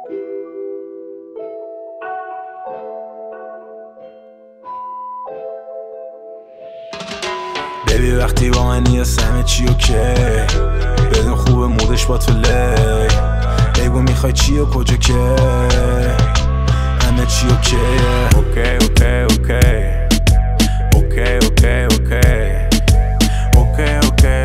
بیبی وقتی با منی هست همه چی اوکی، بدون خوبه مودش با تو لی، بگو میخوای چی و کجا که همه چی اوکیه. اوکی اوکی اوکی اوکی اوکی اوکی اوکی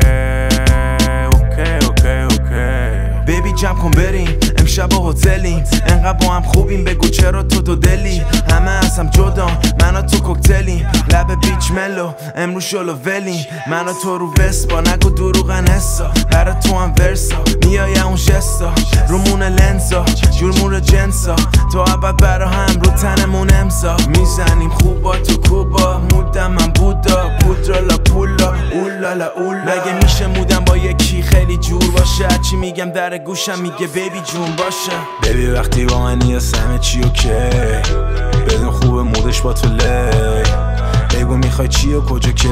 اوکی اوکی اوکی. بیبی جمع کن بریم امشب با هتلیم، انقدر با هم خوبیم بگو چرا تو دو دلی، همه از هم جدا من و تو کوکتلیم، لب بیچ ملو امروز شلو ولیم، من و تو رو وسپا نگو دروغن حسا، برا تو هم ورسا میای اون جستا رومون لنزا جورمون جنسا، تو عبد برا هم رو تنمون امضا، میزنیم خوبا تو کوبا مودم من بودا پودرا لا پولا اولالا اولا، مگه میشه مودم با یکی خیلی جور باشه، چی میگم در گوشم میگه بیبی جون باشه. بیبی وقتی با منی هست همه چی اوکی، بدون خوبه مودش با تو لی، بگو میخوای چی و کجا که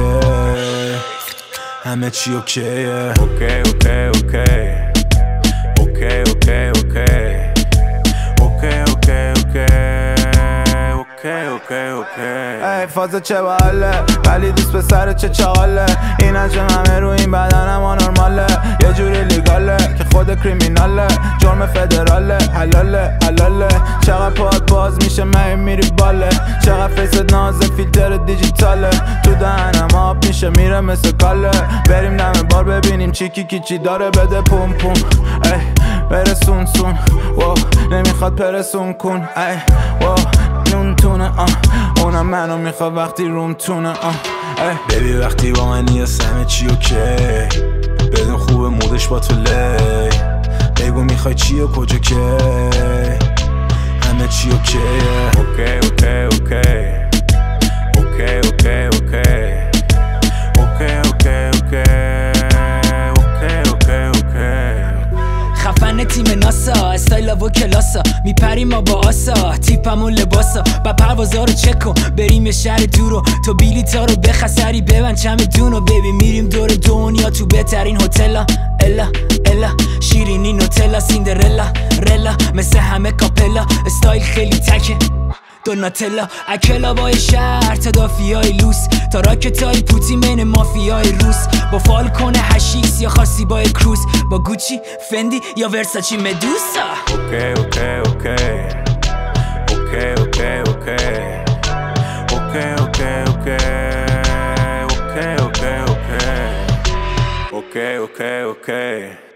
همه چی اوکیه. اوکی اوکی اوکی اوکی اوکی اوکی اوکی اوکی اوکی. ای فازه چه باله ولی دوست پسر چه چاله، این انجام همه رو این بدنم آنورماله، یه جوری لیگاله که خود کریمیناله، جرم فدراله حلاله حلاله، چقدر پاد باز میشه من میری باله، چقدر فیست نازه فیلتر دیجیتاله، تو دهنم آب میشه میره مثل کاله، بریم دم بار ببینیم چی چی داره بده پوم پوم، ای بره سون سون واو نمیخواد پرسون کن، ای واو نون تونه اونم منو میخواد وقتی روم تونه بیبی وقتی با منی هست همه چی اوکی، بدون خوبه مودش با تو لی، بگو میخوای چی و کجا که همه چی اوکیه. اوکی اوکی اوکی اوکی اوکی اوکی اوکی اوکی. خفن تیم ناسا استایل و کلاسا میپریم ما با آسا تیپمون لباسا با پروازا رو چک کن بریم یه شهر دورو تو بیلیتا رو بخسری ببند چمدونو بیبی میریم دور دنیا تو بهترین هتلا الا الا شیرینی نوتلا سیندرلا رلا مثل همه کاپلا استایل خیلی تکه دوناتلا اکلا بای شهر تدافیای لوس تا راکتای پوتین بین مافیای روس با فالکون هشیکس یا خاصی با کروز با گوچی فندی یا ورساچی مدوسا. اوکی اوکی اوکی اوکی اوکی اوکی اوکی اوکی اوکی اوکی اوکی اوکی اوکی اوکی.